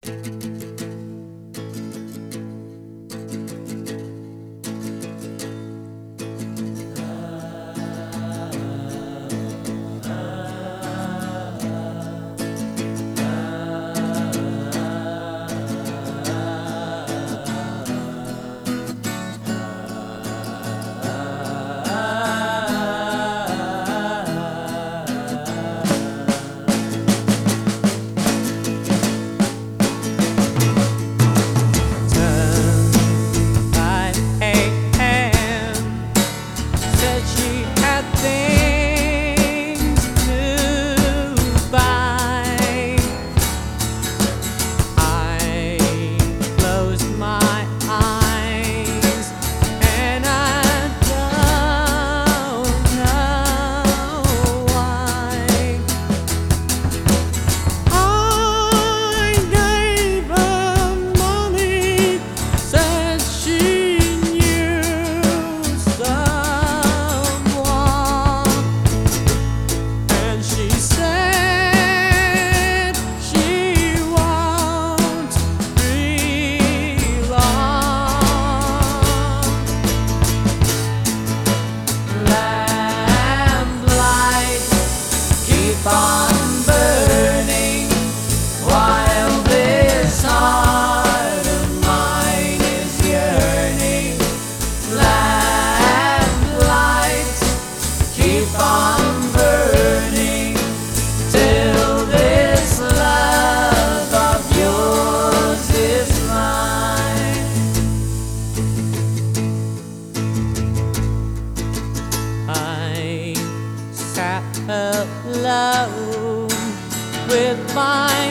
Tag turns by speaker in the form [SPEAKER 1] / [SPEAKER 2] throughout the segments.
[SPEAKER 1] alone with my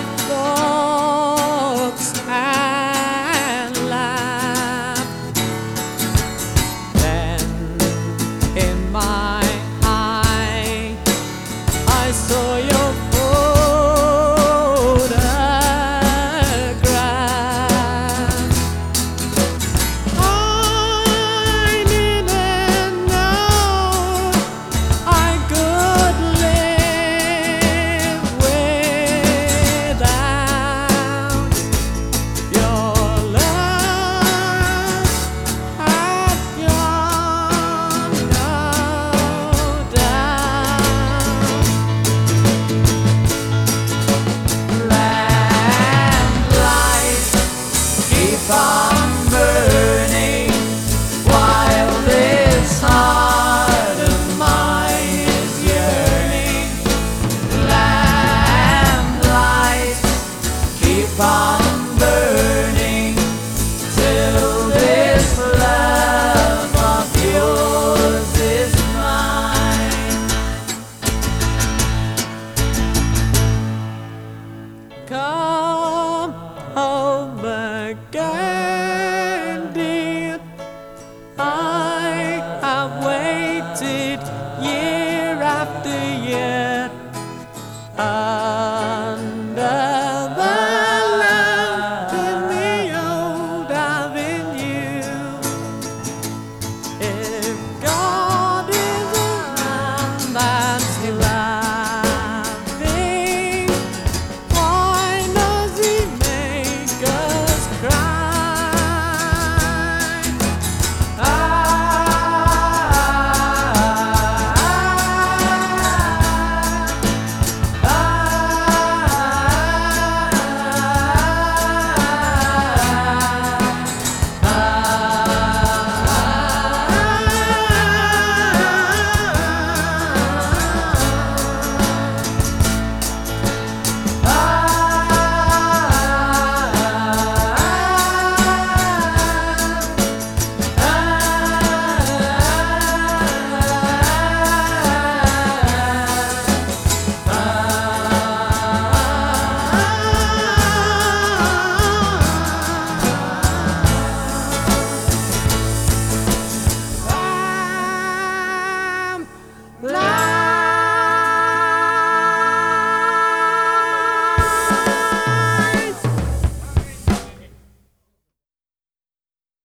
[SPEAKER 1] thoughts and laugh. Then in my eye I saw your photograph. I didn't know I could live without your love. Had gone no doubt. Lamplight, keep on burning while this heart of mine is yearning. Lamplight, keep on burning till this love of yours is mine. Come home again, dear. I have waited year after year.